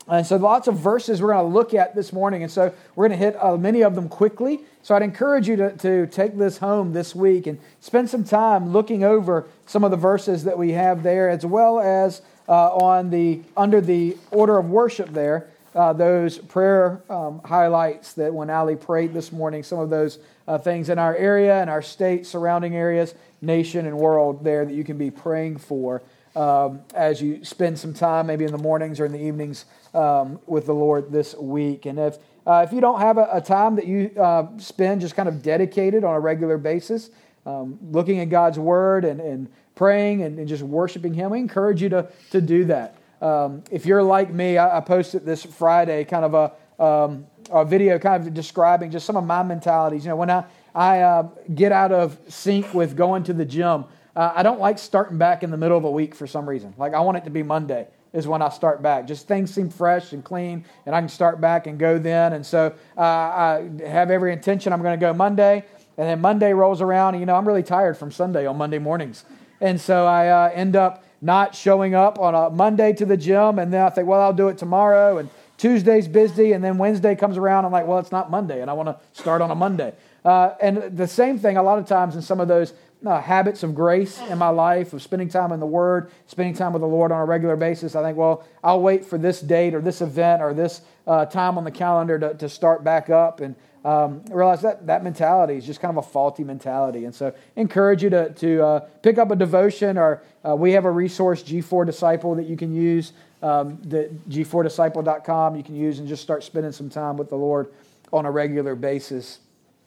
And so lots of verses we're going to look at this morning. And so we're going to hit many of them quickly. So I'd encourage you to take this home this week and spend some time looking over some of the verses that we have there, as well as under the order of worship there, those prayer highlights that when Ali prayed this morning, some of those things in our area and our state, surrounding areas, nation and world there that you can be praying for as you spend some time, maybe in the mornings or in the evenings, with the Lord this week. And if you don't have a time that you spend just kind of dedicated on a regular basis, looking at God's Word and praying and just worshiping Him, we encourage you to do that. If you're like me, I posted this Friday kind of a video kind of describing just some of my mentalities. You know, when I get out of sync with going to the gym, I don't like starting back in the middle of a week for some reason. Like, I want it to be Monday is when I start back. Just things seem fresh and clean, and I can start back and go then. And so I have every intention I'm going to go Monday, and then Monday rolls around, and I'm really tired from Sunday on Monday mornings. And so I end up not showing up on a Monday to the gym, and then I think, well, I'll do it tomorrow, and Tuesday's busy, and then Wednesday comes around, I'm like, well, it's not Monday, and I want to start on a Monday. And the same thing a lot of times in some of those habits of grace in my life, of spending time in the Word, spending time with the Lord on a regular basis, I think, well, I'll wait for this date or this event or this time on the calendar to start back up, and realize that mentality is just kind of a faulty mentality. And so encourage you to pick up a devotion, or we have a resource, G4 Disciple, that you can use, the G4Disciple.com you can use, and just start spending some time with the Lord on a regular basis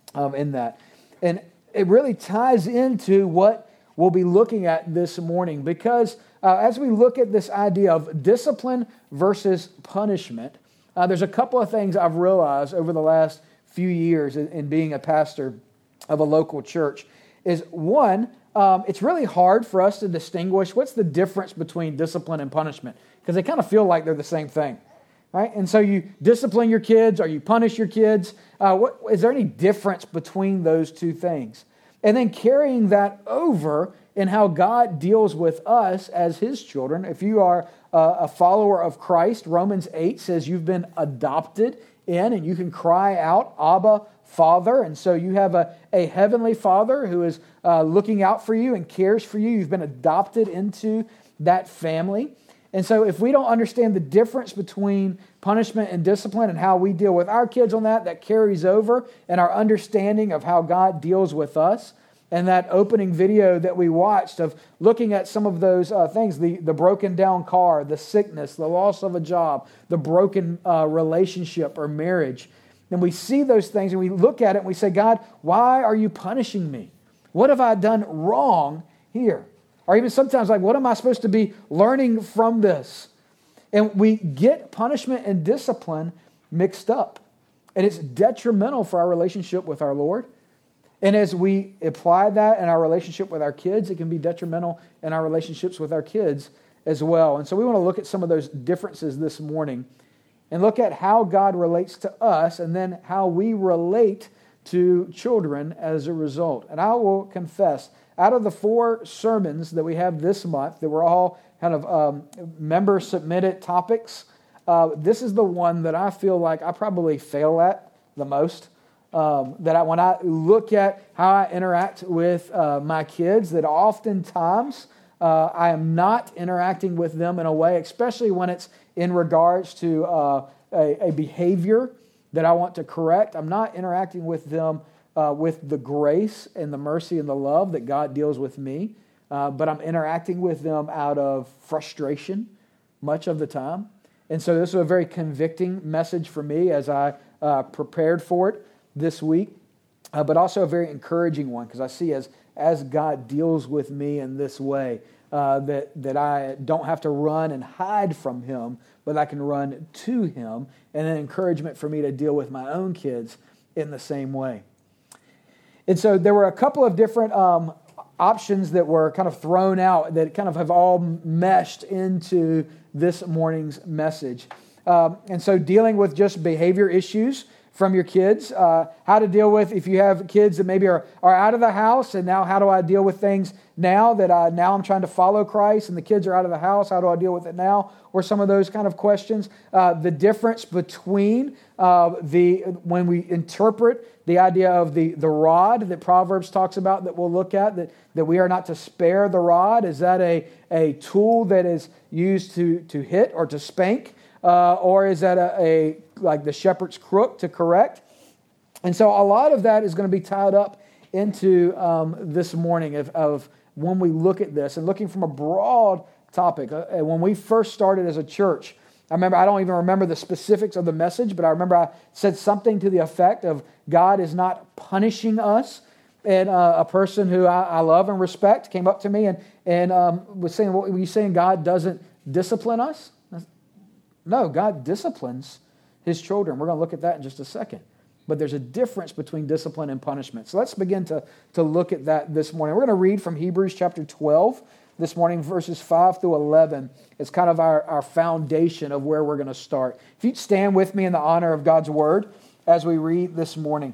in that. And it really ties into what we'll be looking at this morning, because as we look at this idea of discipline versus punishment, there's a couple of things I've realized over the last few years in being a pastor of a local church. Is one, it's really hard for us to distinguish what's the difference between discipline and punishment, because they kind of feel like they're the same thing. Right? And so you discipline your kids or you punish your kids. Is there any difference between those two things? And then carrying that over in how God deals with us as His children. If you are a follower of Christ, Romans 8 says you've been adopted in, and you can cry out, Abba, Father. And so you have a heavenly Father who is looking out for you and cares for you. You've been adopted into that family. And so if we don't understand the difference between punishment and discipline and how we deal with our kids on that carries over in our understanding of how God deals with us. And that opening video that we watched of looking at some of those things, the broken down car, the sickness, the loss of a job, the broken relationship or marriage. And we see those things and we look at it and we say, God, why are you punishing me? What have I done wrong here? Or even sometimes like, what am I supposed to be learning from this? And we get punishment and discipline mixed up. And it's detrimental for our relationship with our Lord. And as we apply that in our relationship with our kids, it can be detrimental in our relationships with our kids as well. And so we want to look at some of those differences this morning and look at how God relates to us and then how we relate to children as a result. And I will confess, out of the 4 sermons that we have this month, that were all kind of member-submitted topics, this is the one that I feel like I probably fail at the most. When I look at how I interact with my kids, that oftentimes I am not interacting with them in a way, especially when it's in regards to a behavior that I want to correct. I'm not interacting with them with the grace and the mercy and the love that God deals with me, but I'm interacting with them out of frustration much of the time. And so this is a very convicting message for me as I prepared for it this week, but also a very encouraging one, because I see as God deals with me in this way, that I don't have to run and hide from Him, but I can run to Him, and an encouragement for me to deal with my own kids in the same way. And so there were a couple of different options that were kind of thrown out that kind of have all meshed into this morning's message. And so dealing with just behavior issues, from your kids, how to deal with if you have kids that maybe are out of the house, and now how do I deal with things now that now I'm trying to follow Christ and the kids are out of the house, how do I deal with it now? Or some of those kind of questions. The difference between when we interpret the idea of the rod that Proverbs talks about that we'll look at, that we are not to spare the rod. Is that a tool that is used to hit or to spank? Or is that like the shepherd's crook to correct? And so a lot of that is going to be tied up into this morning of when we look at this and looking from a broad topic. When we first started as a church, I don't even remember the specifics of the message, but I remember I said something to the effect of God is not punishing us. And a person who I love and respect came up to me and was saying, "Well, were you saying God doesn't discipline us?" No, God disciplines His children. We're going to look at that in just a second. But there's a difference between discipline and punishment. So let's begin to look at that this morning. We're going to read from Hebrews chapter 12 this morning, verses 5 through 11. It's kind of our foundation of where we're going to start. If you'd stand with me in the honor of God's word as we read this morning.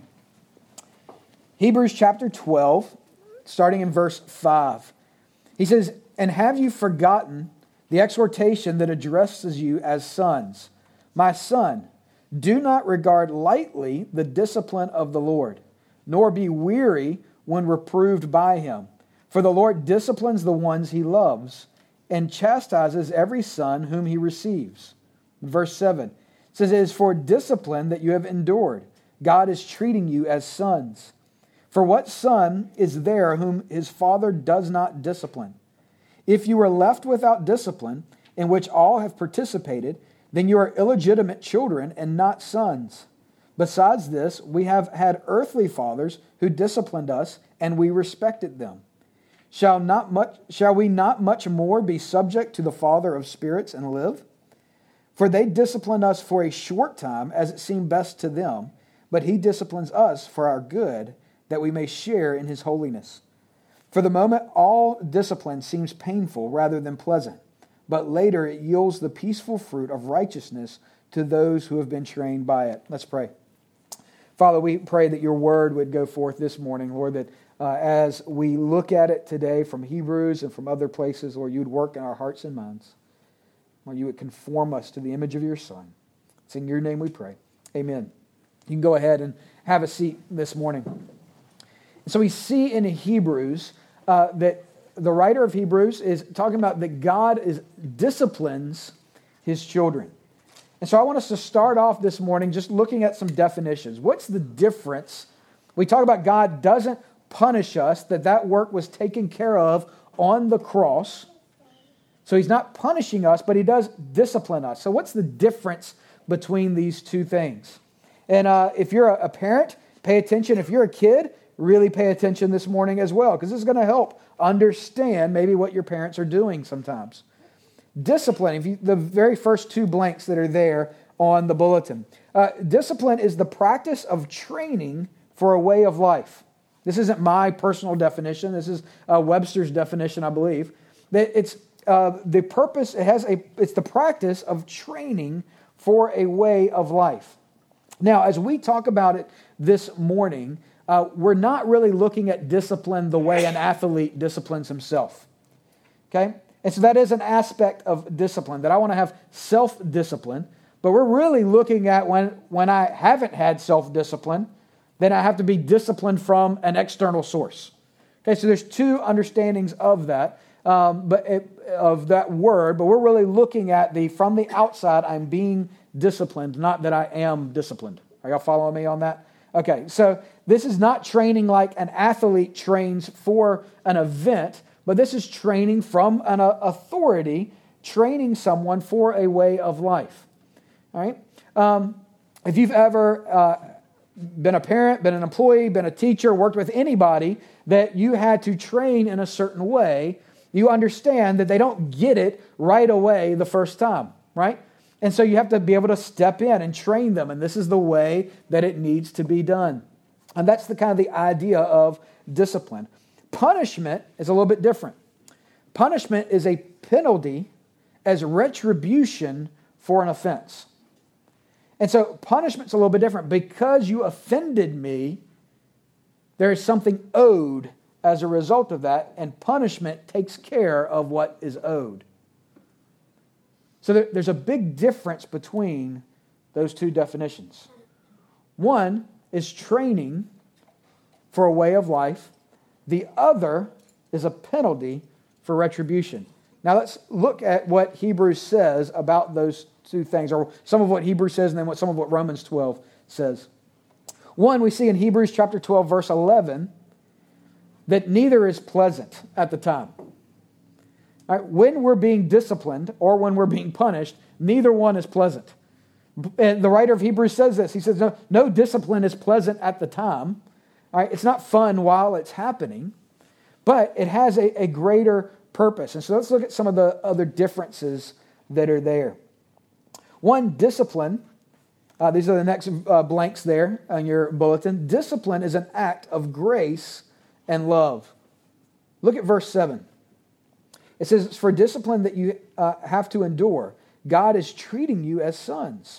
Hebrews chapter 12, starting in verse 5. He says, "And have you forgotten the exhortation that addresses you as sons? My son, do not regard lightly the discipline of the Lord, nor be weary when reproved by Him. For the Lord disciplines the ones He loves, and chastises every son whom He receives." Verse 7 says, "It is for discipline that you have endured. God is treating you as sons. For what son is there whom his father does not discipline? If you are left without discipline, in which all have participated, then you are illegitimate children and not sons. Besides this, we have had earthly fathers who disciplined us, and we respected them. Shall we not much more be subject to the Father of spirits and live? For they disciplined us for a short time, as it seemed best to them, but He disciplines us for our good, that we may share in His holiness. For the moment, all discipline seems painful rather than pleasant, but later it yields the peaceful fruit of righteousness to those who have been trained by it." Let's pray. Father, we pray that Your word would go forth this morning, Lord, that as we look at it today from Hebrews and from other places, Lord, You would work in our hearts and minds. Lord, You would conform us to the image of Your Son. It's in Your name we pray. Amen. You can go ahead and have a seat this morning. So we see in Hebrews that the writer of Hebrews is talking about that God disciplines His children. And so I want us to start off this morning just looking at some definitions. What's the difference? We talk about God doesn't punish us, that work was taken care of on the cross. So He's not punishing us, but He does discipline us. So what's the difference between these two things? And if you're a parent, pay attention. If you're a kid, really pay attention this morning as well, because this is going to help understand maybe what your parents are doing sometimes. Discipline, the very first two blanks that are there on the bulletin. Discipline is the practice of training for a way of life. This isn't my personal definition. This is Webster's definition, I believe. That it's the purpose. It's the practice of training for a way of life. Now, as we talk about it this morning, we're not really looking at discipline the way an athlete disciplines himself. Okay? And so that is an aspect of discipline, that I want to have self-discipline, but we're really looking at when I haven't had self-discipline, then I have to be disciplined from an external source. Okay, so there's two understandings of that, of that word, but we're really looking at from the outside, I'm being disciplined, not that I am disciplined. Are y'all following me on that? Okay, so this is not training like an athlete trains for an event, but this is training from an authority, training someone for a way of life. All right? If you've ever been a parent, been an employee, been a teacher, worked with anybody that you had to train in a certain way, you understand that they don't get it right away the first time, right? And so you have to be able to step in and train them, and this is the way that it needs to be done. And that's the kind of the idea of discipline. Punishment is a little bit different. Punishment is a penalty as retribution for an offense. And so punishment's a little bit different. Because you offended me, there is something owed as a result of that, and punishment takes care of what is owed. So there's a big difference between those two definitions. One is training for a way of life. The other is a penalty for retribution. Now let's look at what Hebrews says about those two things, or some of what Hebrews says and then some of what Romans 12 says. One, we see in Hebrews chapter 12, verse 11, that neither is pleasant at the time. All right, when we're being disciplined or when we're being punished, neither one is pleasant. And the writer of Hebrews says this. He says, no discipline is pleasant at the time. All right, it's not fun while it's happening, but it has a greater purpose. And so let's look at some of the other differences that are there. One, discipline. These are the next blanks there on your bulletin. Discipline is an act of grace and love. Look at verse 7. It says, it's for discipline that you have to endure. God is treating you as sons.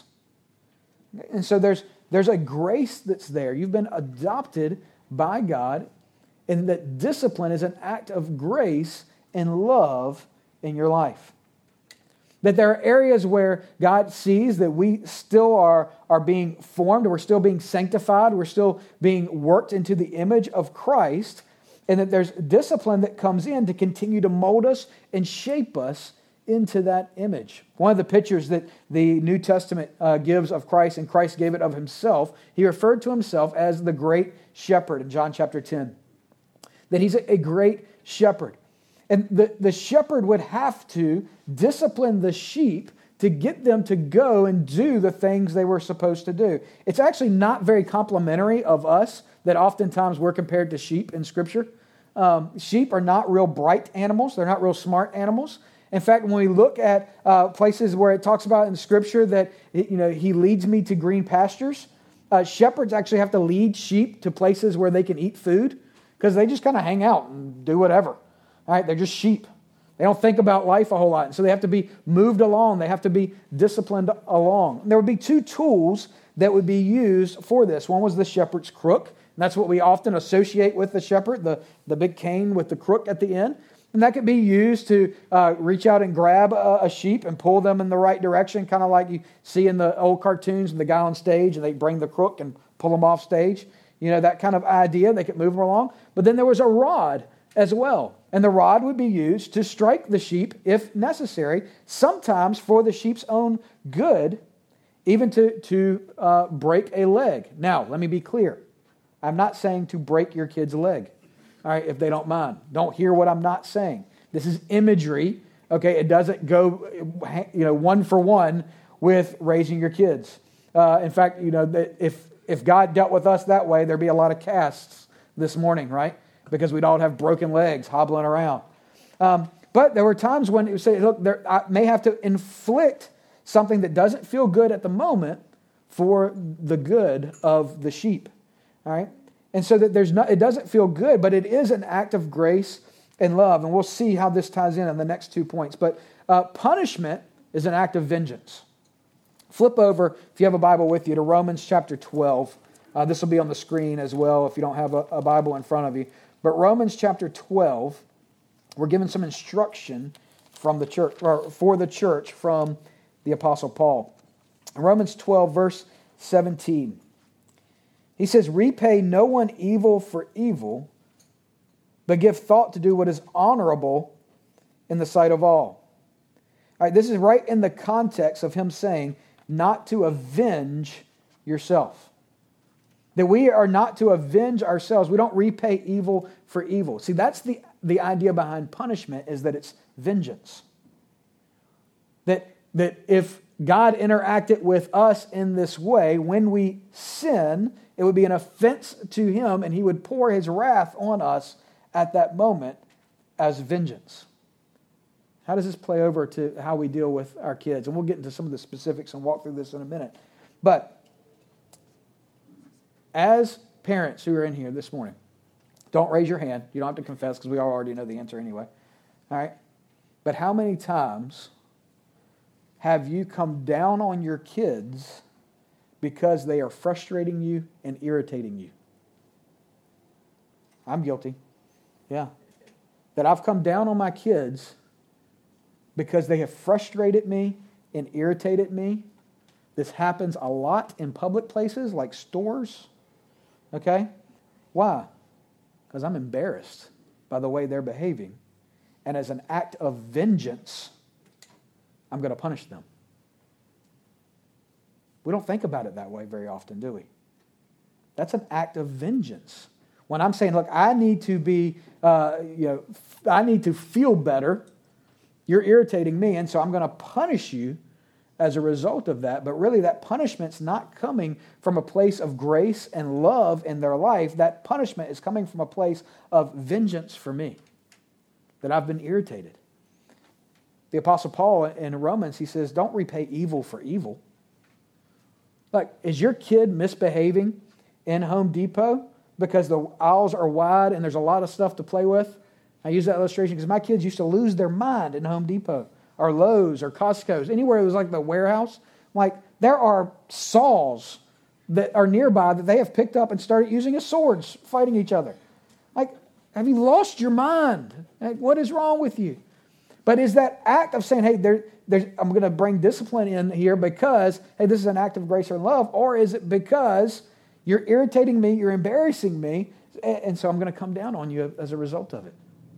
And so there's a grace that's there. You've been adopted by God, and that discipline is an act of grace and love in your life. That there are areas where God sees that we still are being formed, we're still being sanctified, we're still being worked into the image of Christ, and that there's discipline that comes in to continue to mold us and shape us into that image. One of the pictures that the New Testament gives of Christ, and Christ gave it of himself, he referred to himself as the great shepherd in John chapter 10. That he's a great shepherd. And the shepherd would have to discipline the sheep to get them to go and do the things they were supposed to do. It's actually not very complimentary of us that oftentimes we're compared to sheep in Scripture. Sheep are not real bright animals. They're not real smart animals. In fact, when we look at places where it talks about in Scripture that he leads me to green pastures, shepherds actually have to lead sheep to places where they can eat food because they just kind of hang out and do whatever. All right, they're just sheep. They don't think about life a whole lot. And so they have to be moved along. They have to be disciplined along. And there would be two tools that would be used for this. One was the shepherd's crook. And that's what we often associate with the shepherd, the big cane with the crook at the end. And that could be used to reach out and grab a sheep and pull them in the right direction, kind of like you see in the old cartoons and the guy on stage and they bring the crook and pull them off stage. That kind of idea. They could move them along. But then there was a rod as well. And the rod would be used to strike the sheep if necessary, sometimes for the sheep's own good, even to break a leg. Now, let me be clear. I'm not saying to break your kid's leg, all right, if they don't mind. Don't hear what I'm not saying. This is imagery, okay? It doesn't go, one for one with raising your kids. In fact, if God dealt with us that way, there'd be a lot of casts this morning, right? Because we'd all have broken legs hobbling around. But there were times when it would say, look, I may have to inflict something that doesn't feel good at the moment for the good of the sheep. All right? And so that it doesn't feel good, but it is an act of grace and love. And we'll see how this ties in the next 2 points. But punishment is an act of vengeance. Flip over, if you have a Bible with you, to Romans chapter 12. This will be on the screen as well if you don't have a Bible in front of you. But Romans chapter 12, we're given some instruction from the church, or for the church from the Apostle Paul. In Romans 12, verse 17, he says, repay no one evil for evil, but give thought to do what is honorable in the sight of all. All right, this is right in the context of him saying, not to avenge yourself. That we are not to avenge ourselves. We don't repay evil for evil. See, that's the idea behind punishment, is that it's vengeance. That if God interacted with us in this way, when we sin, it would be an offense to him, and he would pour his wrath on us at that moment as vengeance. How does this play over to how we deal with our kids? And we'll get into some of the specifics and walk through this in a minute. But as parents who are in here this morning, don't raise your hand. You don't have to confess because we all already know the answer anyway. All right? But how many times have you come down on your kids because they are frustrating you and irritating you. I'm guilty. Yeah. That I've come down on my kids because they have frustrated me and irritated me. This happens a lot in public places like stores. Okay? Why? Because I'm embarrassed by the way they're behaving. And as an act of vengeance, I'm going to punish them. We don't think about it that way very often, do we? That's an act of vengeance. When I'm saying, look, I need to be, I need to feel better. You're irritating me, and so I'm going to punish you as a result of that. But really, that punishment's not coming from a place of grace and love in their life. That punishment is coming from a place of vengeance for me, that I've been irritated. The Apostle Paul in Romans, he says, don't repay evil for evil. Like, is your kid misbehaving in Home Depot because the aisles are wide and there's a lot of stuff to play with? I use that illustration because my kids used to lose their mind in Home Depot or Lowe's or Costco's, anywhere it was like the warehouse. Like, there are saws that are nearby that they have picked up and started using as swords, fighting each other. Like, have you lost your mind? Like, what is wrong with you? But is that act of saying, hey, I'm going to bring discipline in here because, hey, this is an act of grace or love, or is it because you're irritating me, you're embarrassing me, and so I'm going to come down on you as a result of it?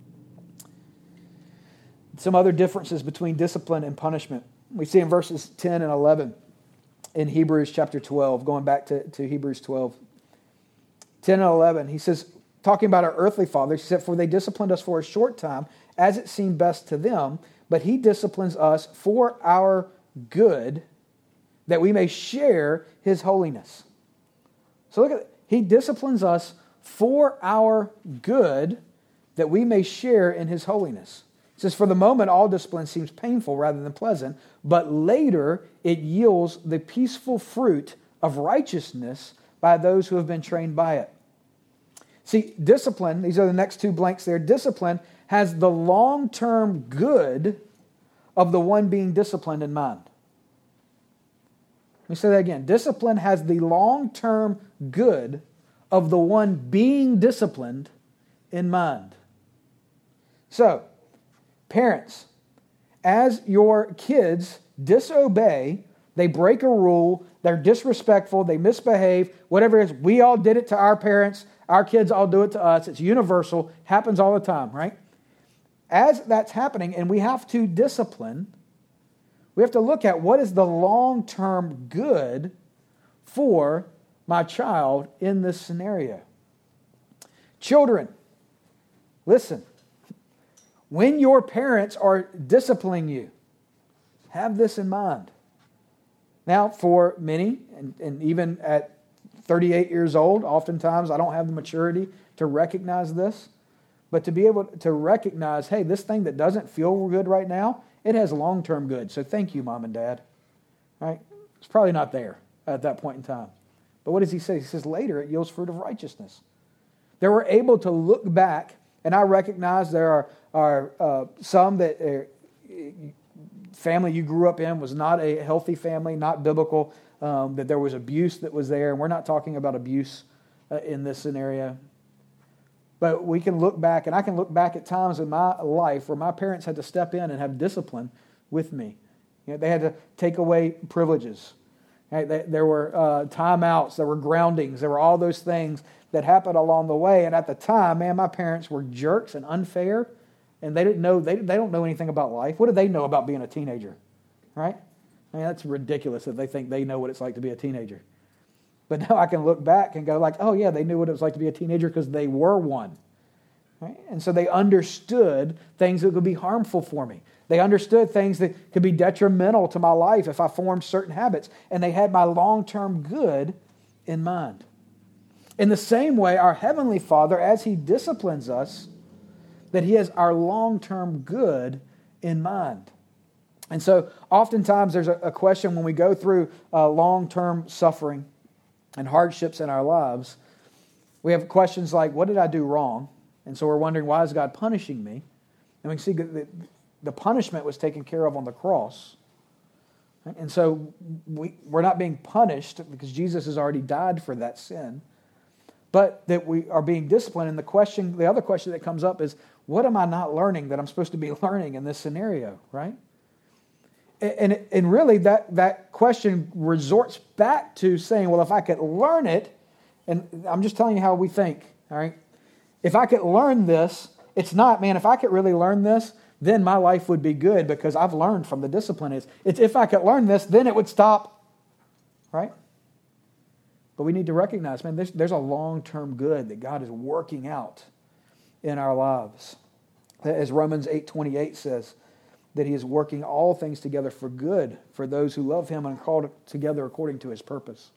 Some other differences between discipline and punishment. We see in verses 10 and 11 in Hebrews chapter 12, going back to Hebrews 12. 10 and 11, he says, talking about our earthly fathers, he said, for they disciplined us for a short time, as it seemed best to them, but he disciplines us for our good, that we may share his holiness. So look at it. He disciplines us for our good, that we may share in his holiness. It says, for the moment, all discipline seems painful rather than pleasant, but later it yields the peaceful fruit of righteousness by those who have been trained by it. See, discipline, these are the next two blanks there, discipline has the long-term good of the one being disciplined in mind. Let me say that again. Discipline has the long-term good of the one being disciplined in mind. So, parents, as your kids disobey, they break a rule, they're disrespectful, they misbehave, whatever it is, we all did it to our parents, our kids all do it to us, it's universal, happens all the time, right? As that's happening and we have to discipline, we have to look at what is the long-term good for my child in this scenario. Children, listen. When your parents are disciplining you, have this in mind. Now, for many, and even at 38 years old, oftentimes I don't have the maturity to recognize this, but to be able to recognize, hey, this thing that doesn't feel good right now, it has long-term good. So thank you, Mom and Dad. Right? It's probably not there at that point in time. But what does he say? He says later it yields fruit of righteousness. They were able to look back, and I recognize there are some that family you grew up in was not a healthy family, not biblical, that there was abuse that was there. And we're not talking about abuse in this scenario. But we can look back, and I can look back at times in my life where my parents had to step in and have discipline with me. You know, they had to take away privileges. Right? There were timeouts, there were groundings, there were all those things that happened along the way. And at the time, man, my parents were jerks and unfair, and they didn't know. They don't know anything about life. What do they know about being a teenager? Right? I mean, that's ridiculous that they think they know what it's like to be a teenager. But now I can look back and go like, oh yeah, they knew what it was like to be a teenager because they were one. Right? And so they understood things that could be harmful for me. They understood things that could be detrimental to my life if I formed certain habits. And they had my long-term good in mind. In the same way, our Heavenly Father, as He disciplines us, that He has our long-term good in mind. And so oftentimes there's a question when we go through long-term suffering and hardships in our lives. We have questions like, what did I do wrong? And so we're wondering, why is God punishing me? And we can see that the punishment was taken care of on the cross. Right? And so we're not being punished because Jesus has already died for that sin, but that we are being disciplined. And the other question that comes up is, what am I not learning that I'm supposed to be learning in this scenario, right? And really that question resorts back to saying, well, if I could learn it, and I'm just telling you how we think, all right? If I could learn this, it's not, man, if I could really learn this, then my life would be good because I've learned from the discipline. It's if I could learn this, then it would stop, right? But we need to recognize, man, there's a long-term good that God is working out in our lives. As Romans 8:28 says, that he is working all things together for good for those who love him and called together according to his purpose.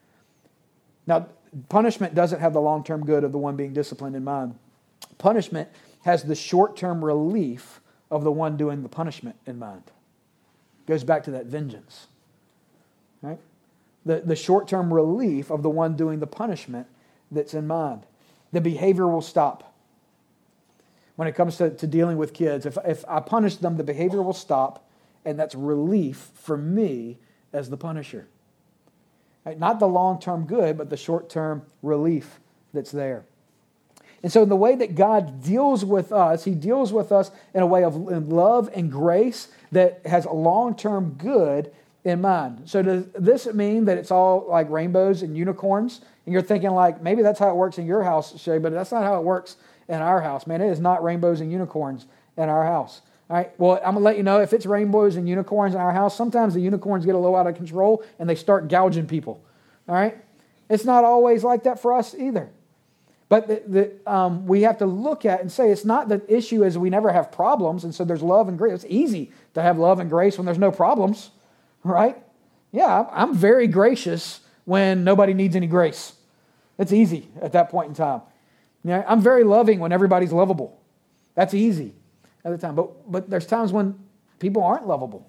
Now, punishment doesn't have the long-term good of the one being disciplined in mind. Punishment has the short-term relief of the one doing the punishment in mind. Goes back to that vengeance. Right? The short-term relief of the one doing the punishment that's in mind. The behavior will stop. When it comes to dealing with kids, if I punish them, the behavior will stop, and that's relief for me as the punisher. Right? Not the long-term good, but the short-term relief that's there. And so in the way that God deals with us, he deals with us in a way of love and grace that has a long-term good in mind. So does this mean that it's all like rainbows and unicorns? And you're thinking like, maybe that's how it works in your house, Shay, but that's not how it works in our house. Man, it is not rainbows and unicorns in our house. All right. Well, I'm going to let you know, if it's rainbows and unicorns in our house, sometimes the unicorns get a little out of control and they start gouging people. All right. It's not always like that for us either. But we have to look at and say, it's not the issue is we never have problems, and so there's love and grace. It's easy to have love and grace when there's no problems, right? Yeah, I'm very gracious when nobody needs any grace. It's easy at that point in time. Yeah, I'm very loving when everybody's lovable. That's easy at the time. But there's times when people aren't lovable.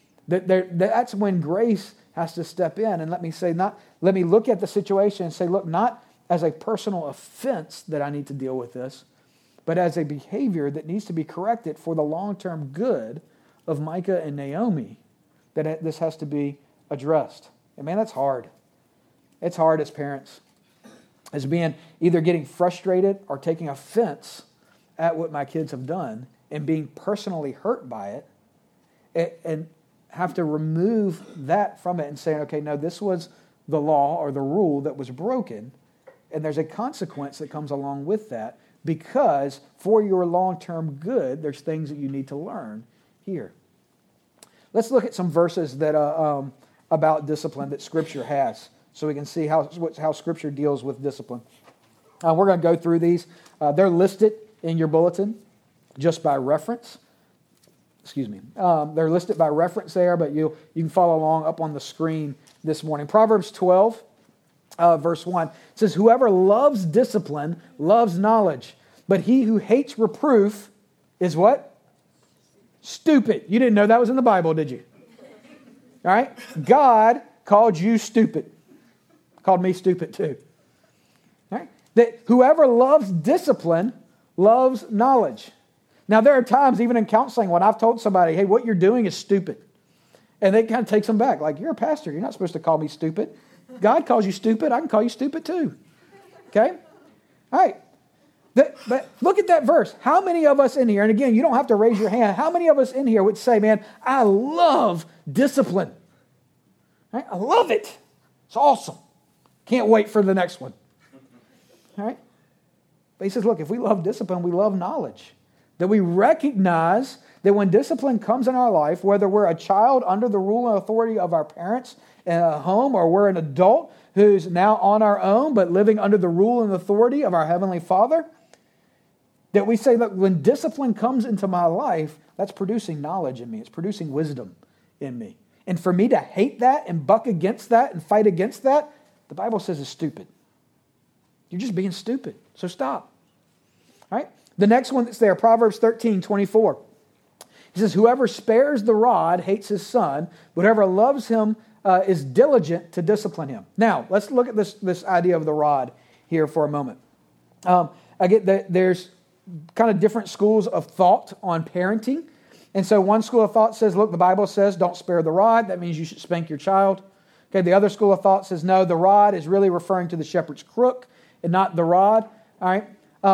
That's when grace has to step in and let me look at the situation and say, look, not as a personal offense that I need to deal with this, but as a behavior that needs to be corrected for the long-term good of Micah and Naomi, that this has to be addressed. And man, that's hard. It's hard as parents, as being either getting frustrated or taking offense at what my kids have done and being personally hurt by it, and have to remove that from it and say, okay, no, this was the law or the rule that was broken, and there's a consequence that comes along with that, because for your long-term good, there's things that you need to learn here. Let's look at some verses that about discipline that Scripture has, so we can see how Scripture deals with discipline. We're going to go through these. They're listed in your bulletin just by reference. They're listed by reference there, but you can follow along up on the screen this morning. Proverbs 12. Verse 1 says, whoever loves discipline loves knowledge, but he who hates reproof is what? Stupid. You didn't know that was in the Bible, did you? All right? God called you stupid. Called me stupid too. All right? That whoever loves discipline loves knowledge. Now, there are times, even in counseling, when I've told somebody, hey, what you're doing is stupid. And they kind of takes them back. Like, you're a pastor. You're not supposed to call me stupid. God calls you stupid. I can call you stupid too. Okay? All right. But look at that verse. How many of us in here, and again, you don't have to raise your hand, how many of us in here would say, man, I love discipline. Right? I love it. It's awesome. Can't wait for the next one. All right? But he says, look, if we love discipline, we love knowledge. That we recognize that when discipline comes in our life, whether we're a child under the rule and authority of our parents in a home, or we're an adult who's now on our own but living under the rule and authority of our Heavenly Father, that we say that when discipline comes into my life, that's producing knowledge in me. It's producing wisdom in me. And for me to hate that and buck against that and fight against that, the Bible says is stupid. You're just being stupid. So stop. All right? The next one that's there, Proverbs 13:24. He says, whoever spares the rod hates his son, but whoever loves him is diligent to discipline him. Now, let's look at this idea of the rod here for a moment. I get that there's kind of different schools of thought on parenting. And so one school of thought says, look, the Bible says don't spare the rod. That means you should spank your child. Okay, the other school of thought says, no, the rod is really referring to the shepherd's crook and not the rod. All right.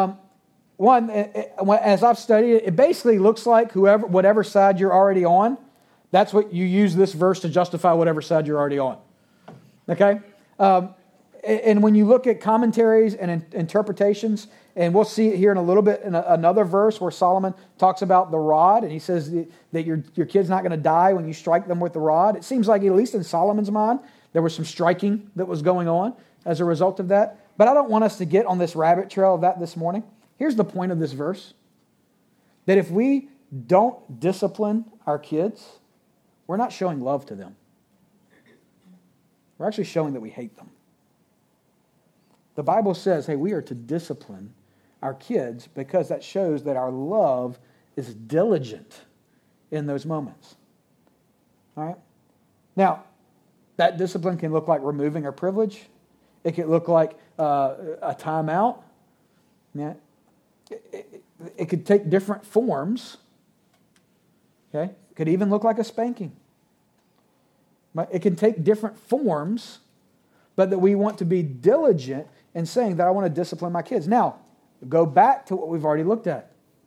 As I've studied it, it basically looks like whatever side you're already on, that's what you use this verse to justify whatever side you're already on. Okay? And when you look at commentaries and interpretations, and we'll see it here in a little bit in another verse where Solomon talks about the rod, and he says that your kid's not going to die when you strike them with the rod. It seems like, at least in Solomon's mind, there was some striking that was going on as a result of that. But I don't want us to get on this rabbit trail of that this morning. Here's the point of this verse. That if we don't discipline our kids, we're not showing love to them. We're actually showing that we hate them. The Bible says, hey, we are to discipline our kids because that shows that our love is diligent in those moments. All right? Now, that discipline can look like removing our privilege. It can look like a timeout. Yeah. It could take different forms. Okay? It could even look like a spanking. It can take different forms, but that we want to be diligent in saying that I want to discipline my kids. Now, go back to what we've already looked at.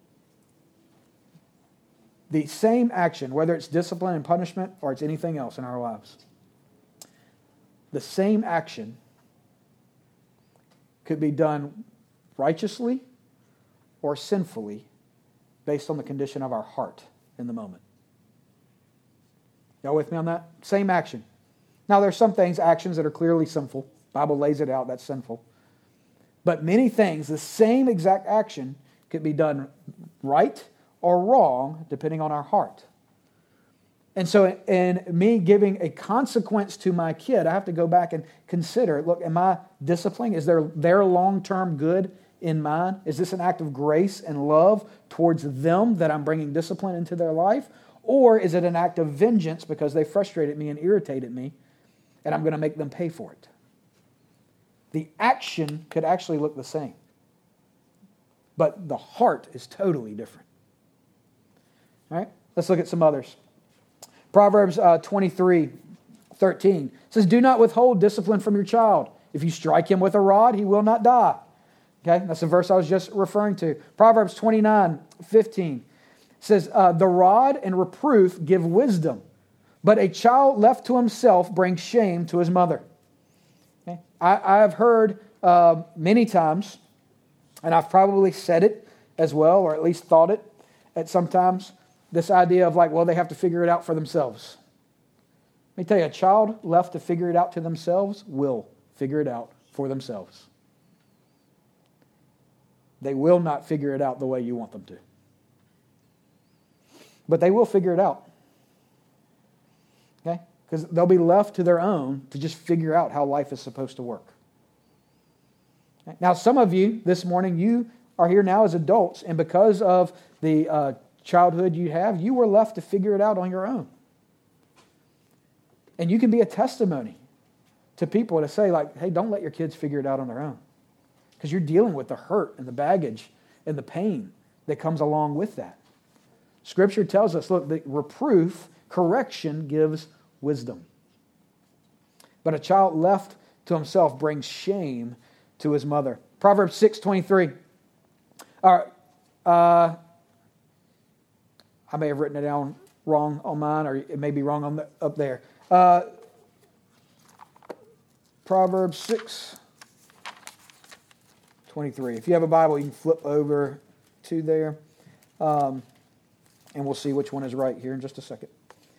The same action, whether it's discipline and punishment or it's anything else in our lives, the same action could be done righteously or sinfully based on the condition of our heart in the moment. Y'all with me on that? Same action. Now, there's some actions that are clearly sinful. The Bible lays it out, that's sinful. But many things, the same exact action could be done right or wrong depending on our heart. And so in me giving a consequence to my kid, I have to go back and consider, look, am I disciplining? Is their long-term good in mind? Is this an act of grace and love towards them that I'm bringing discipline into their life? Or is it an act of vengeance because they frustrated me and irritated me and I'm going to make them pay for it? The action could actually look the same, but the heart is totally different. All right, let's look at some others. Proverbs 23:13 says, do not withhold discipline from your child. If you strike him with a rod, he will not die. Okay, that's the verse I was just referring to. Proverbs 29:15 says, the rod and reproof give wisdom, but a child left to himself brings shame to his mother. Okay? I have heard many times, and I've probably said it as well, or at least thought it at some times, this idea of like, well, they have to figure it out for themselves. Let me tell you, a child left to figure it out to themselves will figure it out for themselves. They will not figure it out the way you want them to. But they will figure it out. Okay? Because they'll be left to their own to just figure out how life is supposed to work. Okay? Now, some of you this morning, you are here now as adults, and because of the childhood you have, you were left to figure it out on your own. And you can be a testimony to people to say, like, hey, don't let your kids figure it out on their own. Because you're dealing with the hurt and the baggage and the pain that comes along with that. Scripture tells us, look, the reproof, correction gives wisdom. But a child left to himself brings shame to his mother. Proverbs 6:23. I may have written it down wrong on mine, or it may be wrong on up there. Proverbs 6:23. If you have a Bible, you can flip over to there. And we'll see which one is right here in just a second.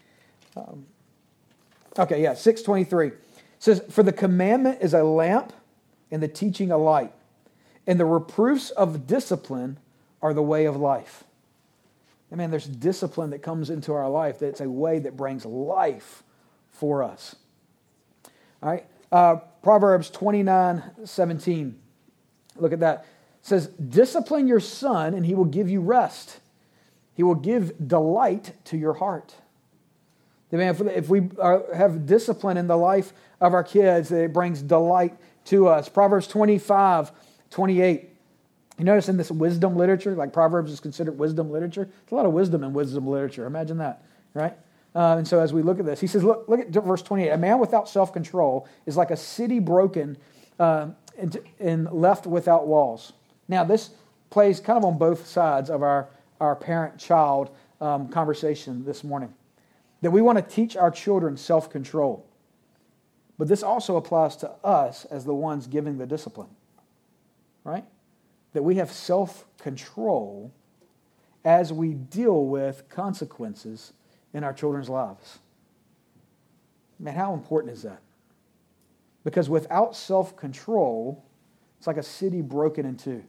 6:23. It says, for the commandment is a lamp and the teaching a light, and the reproofs of discipline are the way of life. And man, there's discipline that comes into our life that's a way that brings life for us. All right. Proverbs 29:17. Look at that. It says, discipline your son and he will give you rest. He will give delight to your heart. If we have discipline in the life of our kids, it brings delight to us. Proverbs 25:28 You notice in this wisdom literature, like Proverbs is considered wisdom literature, there's a lot of wisdom in wisdom literature. Imagine that, right? And so as we look at this, he says, look at verse 28. A man without self-control is like a city broken and left without walls. Now, this plays kind of on both sides of our parent-child conversation this morning. That we want to teach our children self-control. But this also applies to us as the ones giving the discipline, right? That we have self-control as we deal with consequences in our children's lives. Man, how important is that? Because without self-control, it's like a city broken in two.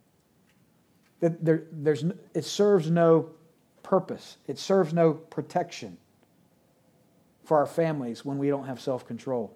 It serves no purpose. It serves no protection for our families when we don't have self-control.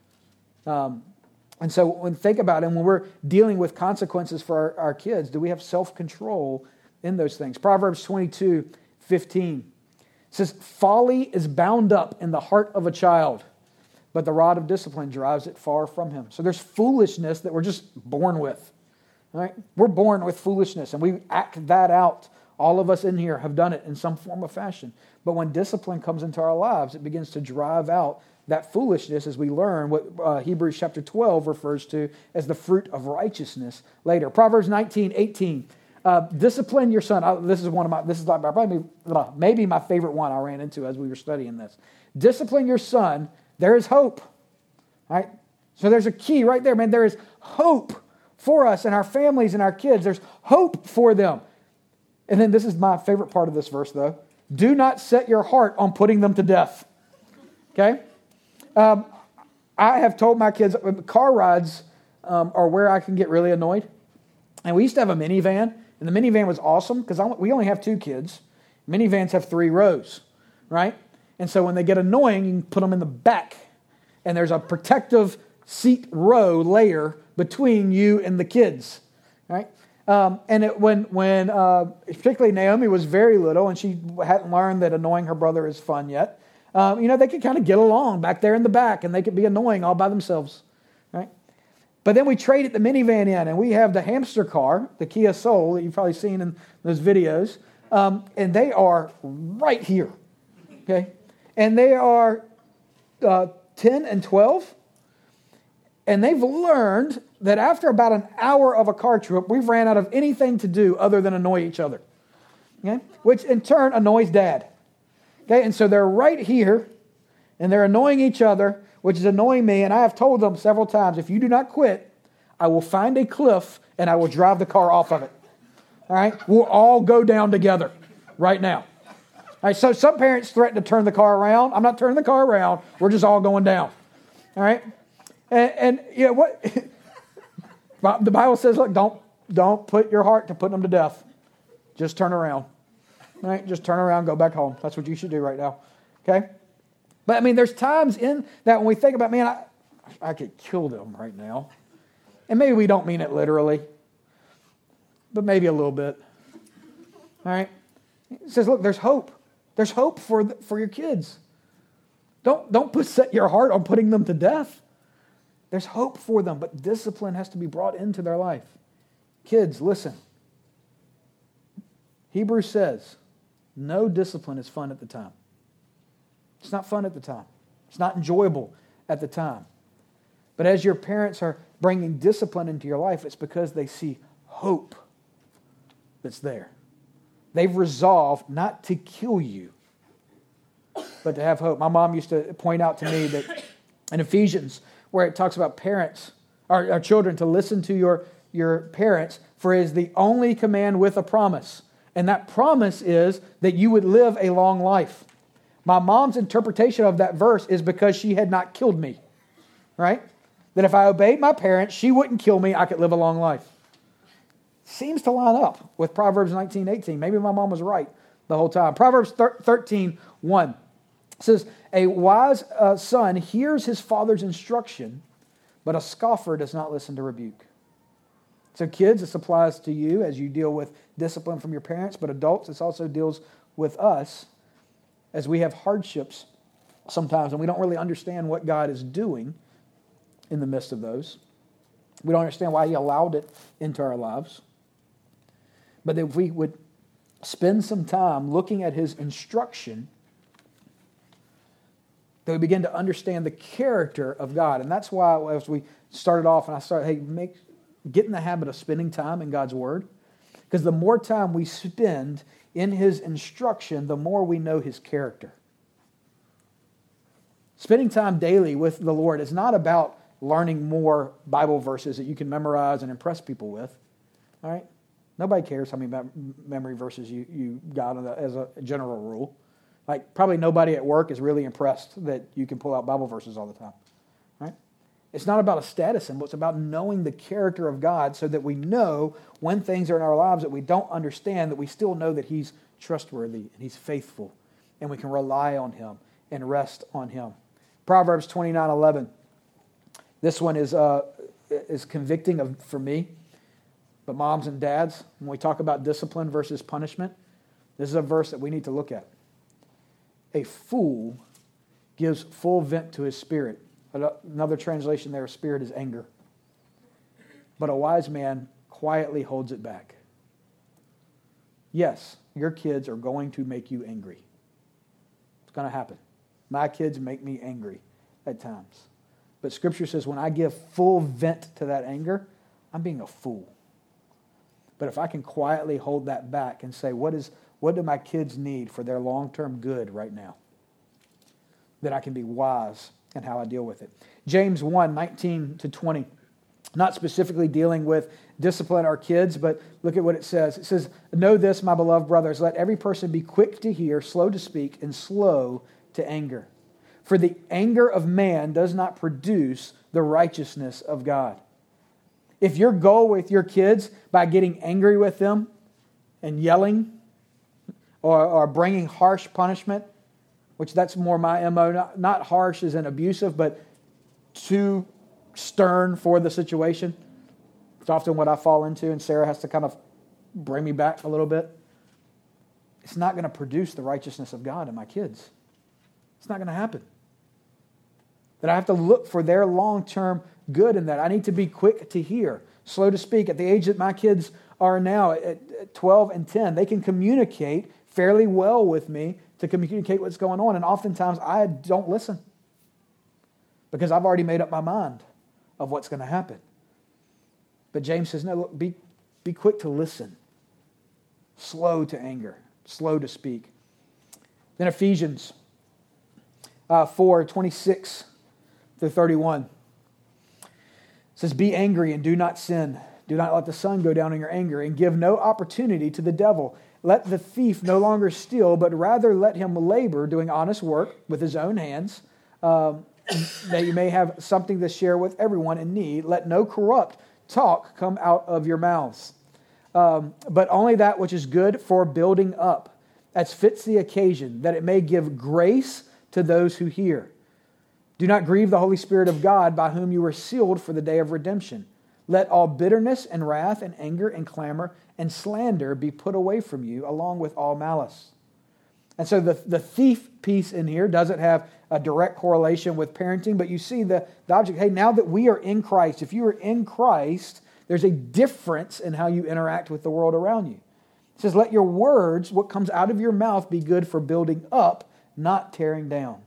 And so when think about it, when we're dealing with consequences for our kids, do we have self-control in those things? Proverbs 22:15 says, folly is bound up in the heart of a child, but the rod of discipline drives it far from him. So there's foolishness that we're just born with. Right? We're born with foolishness, and we act that out. All of us in here have done it in some form or fashion. But when discipline comes into our lives, it begins to drive out that foolishness as we learn what Hebrews chapter 12 refers to as the fruit of righteousness later. Proverbs 19:18. Discipline your son. This is like probably maybe my favorite one I ran into as we were studying this. Discipline your son. There is hope. Right? So there's a key right there, man. There is hope for us and our families and our kids. There's hope for them. And then this is my favorite part of this verse, though. Do not set your heart on putting them to death. Okay? I have told my kids car rides are where I can get really annoyed. And we used to have a minivan, and the minivan was awesome because we only have 2 kids. Minivans have 3 rows, right? And so when they get annoying, you can put them in the back, and there's a protective seat row layer between you and the kids, right? When particularly Naomi was very little and she hadn't learned that annoying her brother is fun yet, they could kind of get along back there in the back and they could be annoying all by themselves, right? But then we traded the minivan in and we have the hamster car, the Kia Soul that you've probably seen in those videos, and they are right here, okay? And they are 10 and 12, and they've learned that after about an hour of a car trip, we've ran out of anything to do other than annoy each other, okay? Which in turn annoys Dad. Okay, and so they're right here, and they're annoying each other, which is annoying me, and I have told them several times, if you do not quit, I will find a cliff, and I will drive the car off of it. All right? We'll all go down together right now. All right, so some parents threaten to turn the car around. I'm not turning the car around. We're just all going down. All right? And you know what? The Bible says, look, don't put your heart to putting them to death. Just turn around. Right? Just turn around, go back home. That's what you should do right now. Okay? But I mean, there's times in that when we think about, man, I could kill them right now. And maybe we don't mean it literally, but maybe a little bit. All right? It says, look, there's hope. There's hope for your kids. Don't set your heart on putting them to death. There's hope for them, but discipline has to be brought into their life. Kids, listen. Hebrews says, no discipline is fun at the time. It's not fun at the time. It's not enjoyable at the time. But as your parents are bringing discipline into your life, it's because they see hope that's there. They've resolved not to kill you, but to have hope. My mom used to point out to me that in Ephesians, where it talks about parents, or children, to listen to your parents, for it is the only command with a promise. And that promise is that you would live a long life. My mom's interpretation of that verse is because she had not killed me, right? That if I obeyed my parents, she wouldn't kill me, I could live a long life. Seems to line up with Proverbs 19:18. Maybe my mom was right the whole time. Proverbs 13:1 says, a wise son hears his father's instruction, but a scoffer does not listen to rebuke. So kids, this applies to you as you deal with discipline from your parents, but adults, this also deals with us as we have hardships sometimes, and we don't really understand what God is doing in the midst of those. We don't understand why He allowed it into our lives. But if we would spend some time looking at his instruction, that we begin to understand the character of God. And that's why as we started off and I started, get in the habit of spending time in God's Word. Because the more time we spend in his instruction, the more we know his character. Spending time daily with the Lord is not about learning more Bible verses that you can memorize and impress people with. All right? Nobody cares how many memory verses you got as a general rule. Like, probably nobody at work is really impressed that you can pull out Bible verses all the time. Right? It's not about a status symbol. It's about knowing the character of God so that we know when things are in our lives that we don't understand, that we still know that he's trustworthy and he's faithful and we can rely on him and rest on him. Proverbs 29:11. This one is convicting for me. But moms and dads, when we talk about discipline versus punishment, this is a verse that we need to look at. A fool gives full vent to his spirit. Another translation there, spirit, is anger. But a wise man quietly holds it back. Yes, your kids are going to make you angry. It's going to happen. My kids make me angry at times. But Scripture says when I give full vent to that anger, I'm being a fool. But if I can quietly hold that back and say, what do my kids need for their long-term good right now? Then I can be wise in how I deal with it. James 1:19-20. Not specifically dealing with discipline our kids, but look at what it says. It says, know this, my beloved brothers, let every person be quick to hear, slow to speak, and slow to anger. For the anger of man does not produce the righteousness of God. If your goal with your kids by getting angry with them and yelling or bringing harsh punishment, which that's more my MO, not harsh as in abusive, but too stern for the situation. It's often what I fall into, and Sarah has to kind of bring me back a little bit. It's not going to produce the righteousness of God in my kids. It's not going to happen. That I have to look for their long-term good in that. I need to be quick to hear, slow to speak. At the age that my kids are now, at 12 and 10, they can communicate fairly well with me to communicate what's going on. And oftentimes I don't listen because I've already made up my mind of what's going to happen. But James says, no, look, be quick to listen, slow to anger, slow to speak. Then Ephesians 4:26-31 says, be angry and do not sin. Do not let the sun go down in your anger, and give no opportunity to the devil. Let the thief no longer steal, but rather let him labor, doing honest work with his own hands, that you may have something to share with everyone in need. Let no corrupt talk come out of your mouths, but only that which is good for building up, as fits the occasion, that it may give grace to those who hear. Do not grieve the Holy Spirit of God, by whom you were sealed for the day of redemption. Let all bitterness and wrath and anger and clamor and slander be put away from you, along with all malice. And so the thief piece in here doesn't have a direct correlation with parenting, but you see the object. Hey, now that we are in Christ, if you are in Christ, there's a difference in how you interact with the world around you. It says, let your words, what comes out of your mouth, be good for building up, not tearing down.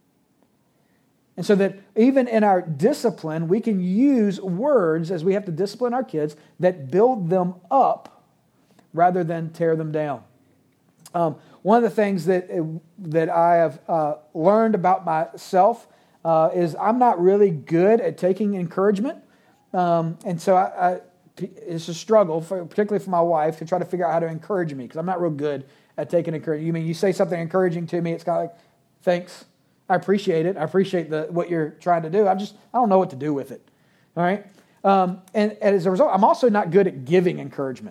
And so that even in our discipline, we can use words, as we have to discipline our kids, that build them up rather than tear them down. One of the things that I have learned about myself is I'm not really good at taking encouragement. And so it's a struggle, particularly for my wife, to try to figure out how to encourage me, because I'm not real good at taking encouragement. You mean you say something encouraging to me, it's kind of like, thanks. I appreciate it. I appreciate what you're trying to do. I don't know what to do with it. All right? And as a result, I'm also not good at giving encouragement.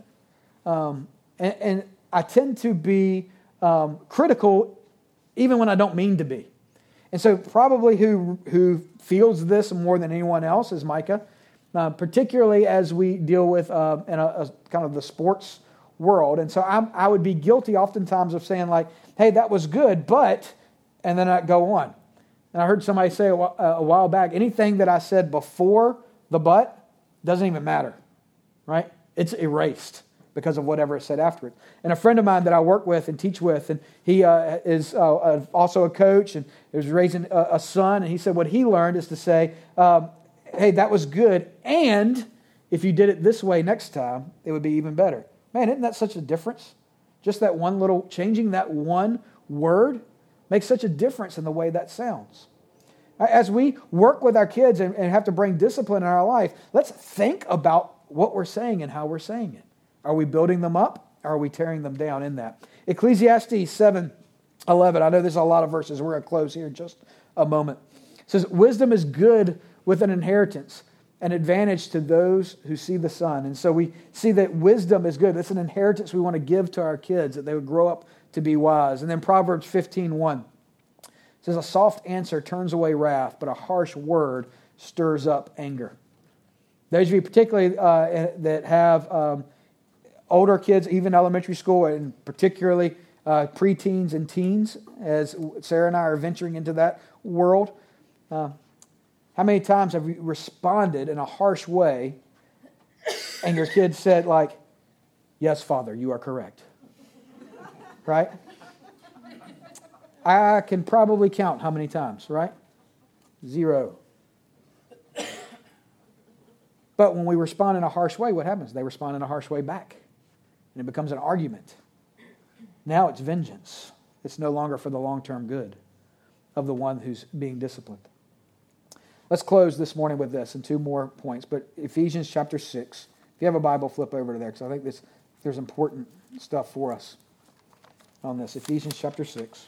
And I tend to be critical even when I don't mean to be. And so probably who feels this more than anyone else is Micah, particularly as we deal with in a kind of the sports world. And so I would be guilty oftentimes of saying like, hey, that was good, but... and then I go on. And I heard somebody say a while back, anything that I said before the but doesn't even matter, right? It's erased because of whatever is said afterward. And a friend of mine that I work with and teach with, and he is also a coach and is raising a son, and he said what he learned is to say, hey, that was good, and if you did it this way next time, it would be even better. Man, isn't that such a difference? Just that one little, changing that one word makes such a difference in the way that sounds. As we work with our kids and have to bring discipline in our life, let's think about what we're saying and how we're saying it. Are we building them up, or are we tearing them down in that? Ecclesiastes 7:11. I know there's a lot of verses. We're going to close here in just a moment. It says, wisdom is good with an inheritance, an advantage to those who see the sun. And so we see that wisdom is good. It's an inheritance we want to give to our kids, that they would grow up to be wise. And then Proverbs 15:1 says, a soft answer turns away wrath, but a harsh word stirs up anger. Those of you particularly that have older kids, even elementary school, and particularly preteens and teens, as Sarah and I are venturing into that world, how many times have you responded in a harsh way and your kid said like, yes, Father, you are correct? Right? I can probably count how many times, right? 0. But when we respond in a harsh way, what happens? They respond in a harsh way back. And it becomes an argument. Now it's vengeance. It's no longer for the long-term good of the one who's being disciplined. Let's close this morning with this and 2 more points. But Ephesians chapter 6. If you have a Bible, flip over to there, because I think there's important stuff for us on this. Ephesians chapter 6,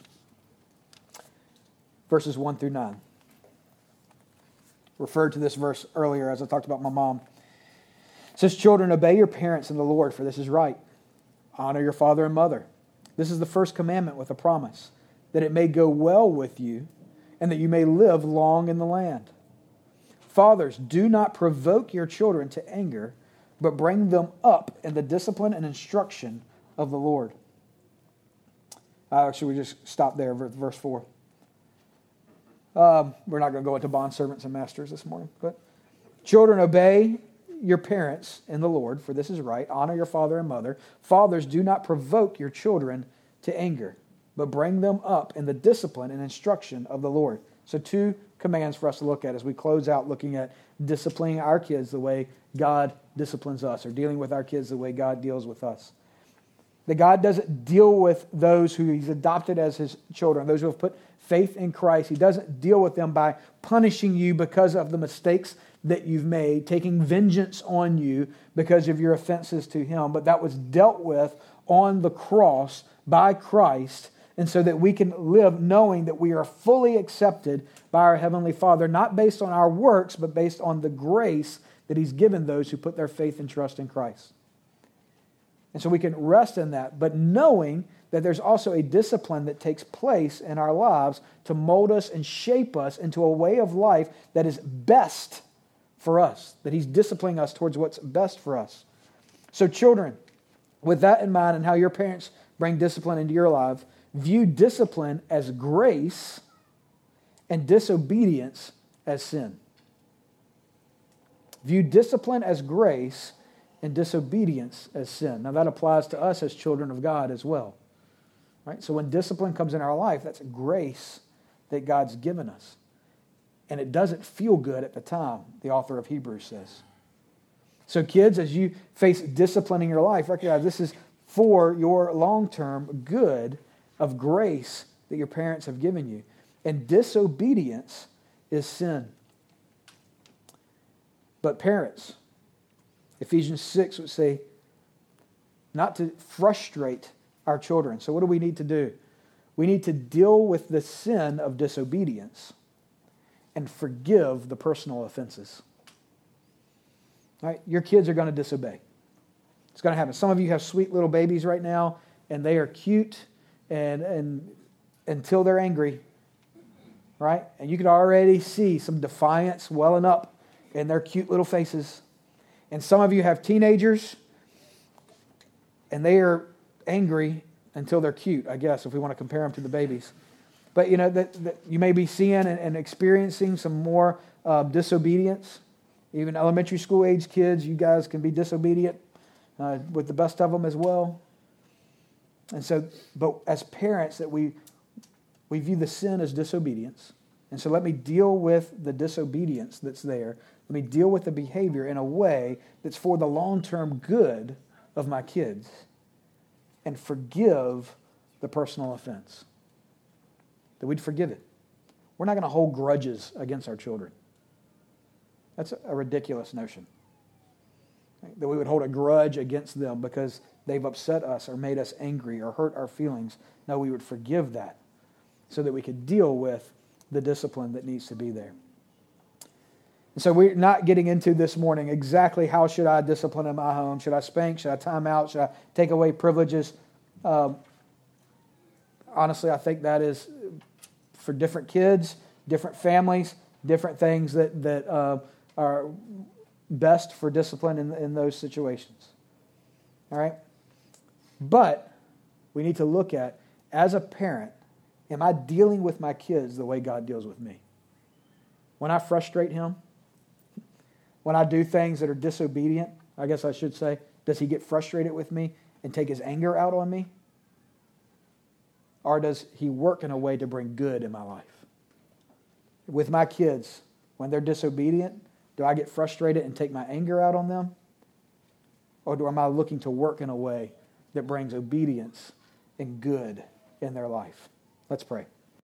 verses 1 through 9. Referred to this verse earlier as I talked about my mom. It says, children, obey your parents in the Lord, for this is right. Honor your father and mother. This is the first commandment with a promise, that it may go well with you and that you may live long in the land. Fathers, do not provoke your children to anger, but bring them up in the discipline and instruction of the Lord. Should we just stop there, verse 4? We're not going to go into bondservants and masters this morning. But children, obey your parents in the Lord, for this is right. Honor your father and mother. Fathers, do not provoke your children to anger, but bring them up in the discipline and instruction of the Lord. So 2 commands for us to look at as we close out looking at disciplining our kids the way God disciplines us, or dealing with our kids the way God deals with us. That God doesn't deal with those who He's adopted as His children, those who have put faith in Christ. He doesn't deal with them by punishing you because of the mistakes that you've made, taking vengeance on you because of your offenses to Him. But that was dealt with on the cross by Christ, and so that we can live knowing that we are fully accepted by our Heavenly Father, not based on our works, but based on the grace that He's given those who put their faith and trust in Christ. And so we can rest in that, but knowing that there's also a discipline that takes place in our lives to mold us and shape us into a way of life that is best for us, that He's disciplining us towards what's best for us. So children, with that in mind and how your parents bring discipline into your life, view discipline as grace and disobedience as sin. View discipline as grace and disobedience as sin. Now that applies to us as children of God as well. Right? So when discipline comes in our life, that's grace that God's given us. And it doesn't feel good at the time, the author of Hebrews says. So kids, as you face discipline in your life, recognize this is for your long-term good of grace that your parents have given you. And disobedience is sin. But parents, Ephesians 6 would say, not to frustrate our children. So what do we need to do? We need to deal with the sin of disobedience and forgive the personal offenses. Right? Your kids are going to disobey. It's going to happen. Some of you have sweet little babies right now, and they are cute and until they're angry, right? And you can already see some defiance welling up in their cute little faces. And some of you have teenagers, and they are angry until they're cute, I guess, if we want to compare them to the babies. But, you know, that you may be seeing and experiencing some more disobedience. Even elementary school age kids, you guys can be disobedient. with the best of them as well. And so, but as parents, that we view the sin as disobedience. And so let me deal with the disobedience that's there. Let me deal with the behavior in a way that's for the long-term good of my kids, and forgive the personal offense. That we'd forgive it. We're not going to hold grudges against our children. That's a ridiculous notion. That we would hold a grudge against them because they've upset us or made us angry or hurt our feelings. No, we would forgive that so that we could deal with the discipline that needs to be there. And so we're not getting into this morning exactly how should I discipline in my home. Should I spank? Should I time out? Should I take away privileges? Honestly, I think that is for different kids, different families, different things that are best for discipline in those situations. All right? But we need to look at, as a parent, am I dealing with my kids the way God deals with me? When I frustrate him, when I do things that are disobedient, I guess I should say, does he get frustrated with me and take his anger out on me? Or does he work in a way to bring good in my life? With my kids, when they're disobedient, do I get frustrated and take my anger out on them? Or am I looking to work in a way that brings obedience and good in their life? Let's pray.